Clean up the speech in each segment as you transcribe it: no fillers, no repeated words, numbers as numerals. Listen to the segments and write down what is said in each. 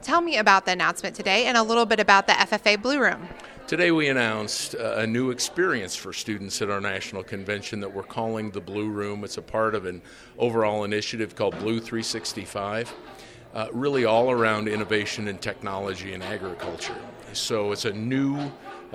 Tell me about the announcement today and a little bit about the FFA Blue Room. Today we announced a new experience for students at our national convention that we're calling the Blue Room. It's a part of an overall initiative called Blue 365, really all around innovation and technology and agriculture. So it's a new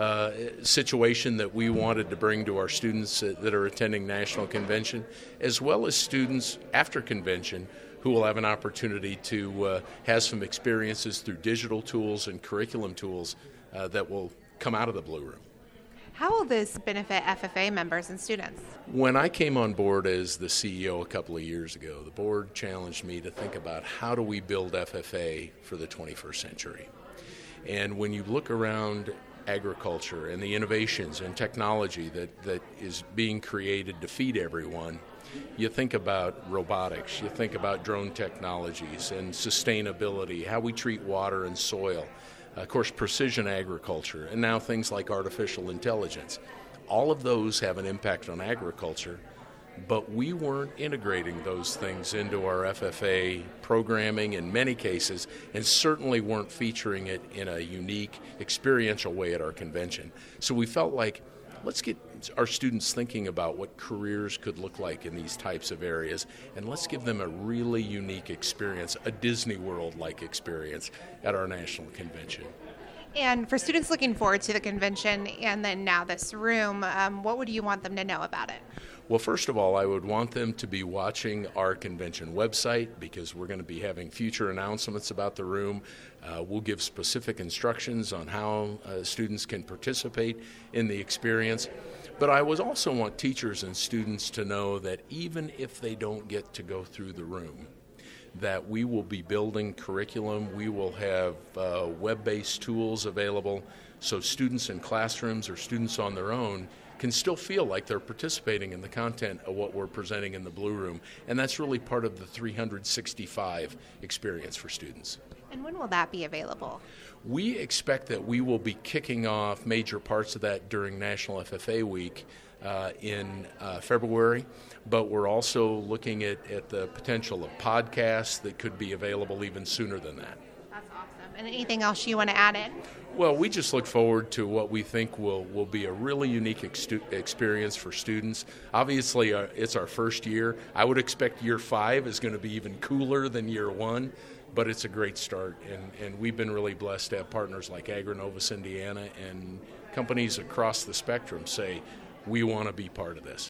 situation that we wanted to bring to our students that are attending national convention, as well as students after convention who will have an opportunity to have some experiences through digital tools and curriculum tools that will come out of the Blue Room. How will this benefit FFA members and students? When I came on board as the CEO a couple of years ago, the board challenged me to think about how do we build FFA for the 21st century. And when you look around agriculture and the innovations and technology that is being created to feed everyone, you think about robotics, you think about drone technologies and sustainability, how we treat water and soil, of course precision agriculture, and now things like artificial intelligence. All of those have an impact on agriculture, but we weren't integrating those things into our FFA programming in many cases, and certainly weren't featuring it in a unique, experiential way at our convention. So we felt like, let's get our students thinking about what careers could look like in these types of areas, and let's give them a really unique experience, a Disney World-like experience at our national convention. And for students looking forward to the convention and then now this room, what would you want them to know about it? Well, first of all, I would want them to be watching our convention website because we're going to be having future announcements about the room. We'll give specific instructions on how students can participate in the experience. But I would also want teachers and students to know that even if they don't get to go through the room, that we will be building curriculum. We will have web-based tools available so students in classrooms or students on their own can still feel like they're participating in the content of what we're presenting in the Blue Room. And that's really part of the 365 experience for students. And when will that be available? We expect that we will be kicking off major parts of that during National FFA Week in February, but we're also looking at the potential of podcasts that could be available even sooner than that. That's awesome. And anything else you want to add in? Well, we just look forward to what we think will be a really unique experience for students. Obviously, it's our first year. I would expect year 5 is going to be even cooler than year 1, but it's a great start. And we've been really blessed to have partners like AgriNovus Indiana and companies across the spectrum say, we want to be part of this.